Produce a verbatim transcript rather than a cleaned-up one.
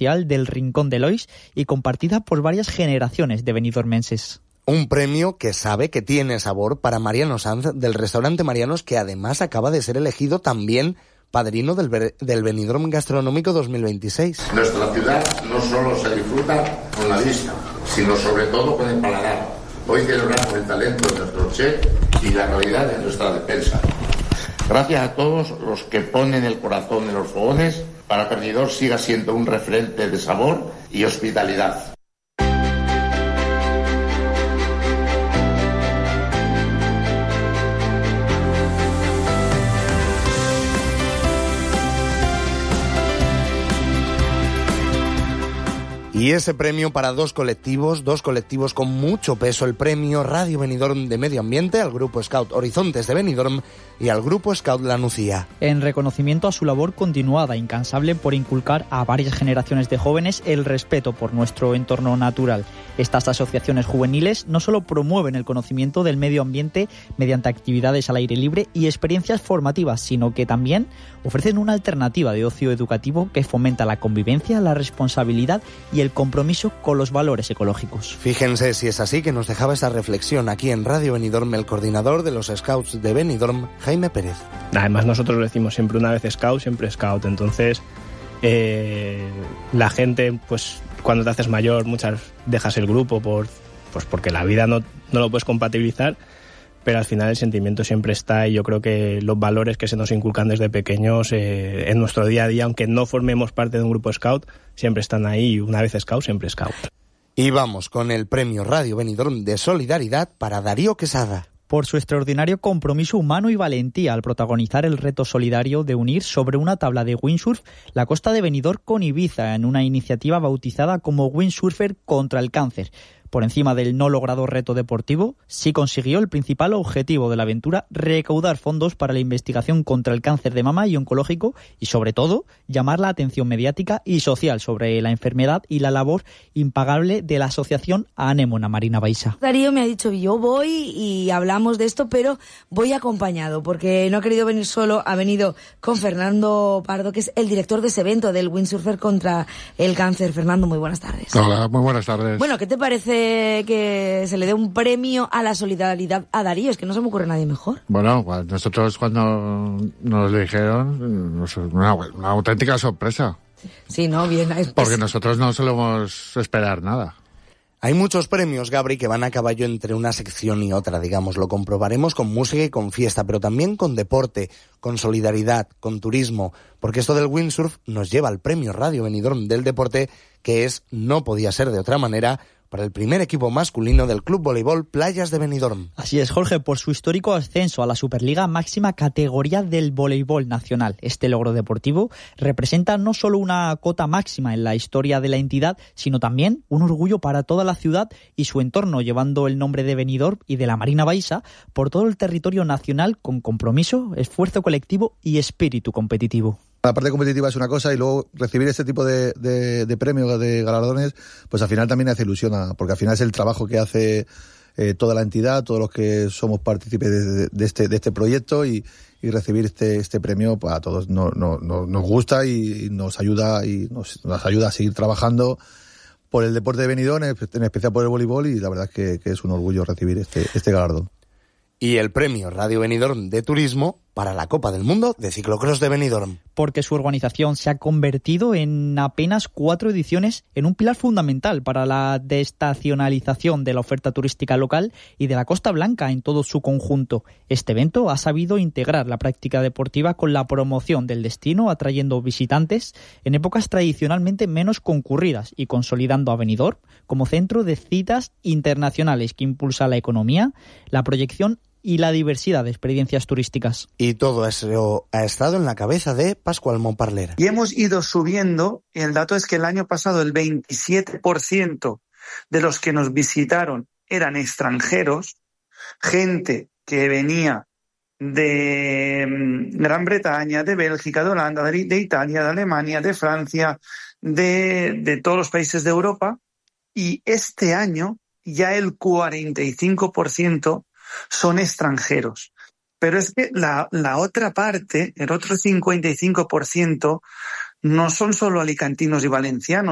especial del Rincón de Lois y compartida por varias generaciones de benidormenses. Un premio que sabe que tiene sabor para Mariano Sanz del restaurante Marianos, que además acaba de ser elegido también padrino del, del Benidorm Gastronómico dos mil veintiséis. Nuestra ciudad no solo se disfruta con la vista, sino sobre todo con el paladar. Hoy celebramos el talento de nuestro chef y la calidad de nuestra despensa. Gracias a todos los que ponen el corazón en los fogones para que Benidorm siga siendo un referente de sabor y hospitalidad. Y ese premio para dos colectivos, dos colectivos con mucho peso, el premio Radio Benidorm de Medio Ambiente al Grupo Scout Horizontes de Benidorm y al Grupo Scout La Nucía. En reconocimiento a su labor continuada, incansable por inculcar a varias generaciones de jóvenes el respeto por nuestro entorno natural. Estas asociaciones juveniles no solo promueven el conocimiento del medio ambiente mediante actividades al aire libre y experiencias formativas, sino que también ofrecen una alternativa de ocio educativo que fomenta la convivencia, la responsabilidad y el compromiso con los valores ecológicos. Fíjense si es así que nos dejaba esa reflexión aquí en Radio Benidorm el coordinador de los Scouts de Benidorm, Jaime Pérez. Además nosotros decimos siempre una vez Scout, siempre Scout, entonces eh, la gente pues cuando te haces mayor muchas dejas el grupo por pues porque la vida no, no lo puedes compatibilizar, pero al final el sentimiento siempre está y yo creo que los valores que se nos inculcan desde pequeños eh, en nuestro día a día, aunque no formemos parte de un grupo Scout, siempre están ahí y una vez Scout, siempre Scout. Y vamos con el premio Radio Benidorm de Solidaridad para Darío Quesada. Por su extraordinario compromiso humano y valentía al protagonizar el reto solidario de unir sobre una tabla de windsurf la costa de Benidorm con Ibiza en una iniciativa bautizada como Windsurfer contra el cáncer. Por encima del no logrado reto deportivo, sí consiguió el principal objetivo de la aventura, recaudar fondos para la investigación contra el cáncer de mama y oncológico y, sobre todo, llamar la atención mediática y social sobre la enfermedad y la labor impagable de la asociación Anémona Marina Baixa. Darío me ha dicho, yo voy y hablamos de esto, pero voy acompañado, porque no ha querido venir solo, ha venido con Fernando Pardo, que es el director de ese evento del Windsurfer contra el cáncer. Fernando, muy buenas tardes. Hola, muy buenas tardes. Bueno, ¿qué te parece que se le dé un premio a la solidaridad a Darío? Es que no se me ocurre nadie mejor. Bueno, nosotros cuando nos lo dijeron, una, una auténtica sorpresa. Sí, no, bien. Es, porque nosotros no solemos esperar nada. Hay muchos premios, Gabri, que van a caballo entre una sección y otra, digamos. Lo comprobaremos con música y con fiesta, pero también con deporte, con solidaridad, con turismo, porque esto del windsurf nos lleva al premio Radio Benidorm del deporte, que es, no podía ser de otra manera, para el primer equipo masculino del Club Voleibol Playas de Benidorm. Así es, Jorge, por su histórico ascenso a la Superliga, máxima categoría del voleibol nacional. Este logro deportivo representa no solo una cota máxima en la historia de la entidad, sino también un orgullo para toda la ciudad y su entorno, llevando el nombre de Benidorm y de la Marina Baixa por todo el territorio nacional con compromiso, esfuerzo colectivo y espíritu competitivo. La parte competitiva es una cosa y luego recibir este tipo de, de, de premios, de galardones, pues al final también hace ilusión, porque al final es el trabajo que hace eh, toda la entidad, todos los que somos partícipes de, de, este, de este proyecto y, y recibir este, este premio pues a todos no, no, no, nos gusta y nos ayuda y nos, nos ayuda a seguir trabajando por el deporte de Benidorm, en especial por el voleibol, y la verdad es que, que es un orgullo recibir este, este galardón. Y el premio Radio Benidorm de Turismo para la Copa del Mundo de Ciclocross de Benidorm. Porque su organización se ha convertido en apenas cuatro ediciones en un pilar fundamental para la desestacionalización de la oferta turística local y de la Costa Blanca en todo su conjunto. Este evento ha sabido integrar la práctica deportiva con la promoción del destino, atrayendo visitantes en épocas tradicionalmente menos concurridas y consolidando a Benidorm como centro de citas internacionales que impulsa la economía, la proyección y la diversidad de experiencias turísticas. Y todo eso ha estado en la cabeza de Pascual Montparler. Y hemos ido subiendo, y el dato es que el año pasado el veintisiete por ciento de los que nos visitaron eran extranjeros, gente que venía de Gran Bretaña, de Bélgica, de Holanda, de, de Italia, de Alemania, de Francia, de, de todos los países de Europa, y este año ya el cuarenta y cinco por ciento son extranjeros. Pero es que la, la otra parte, el otro cincuenta y cinco por ciento, no son solo alicantinos y valencianos.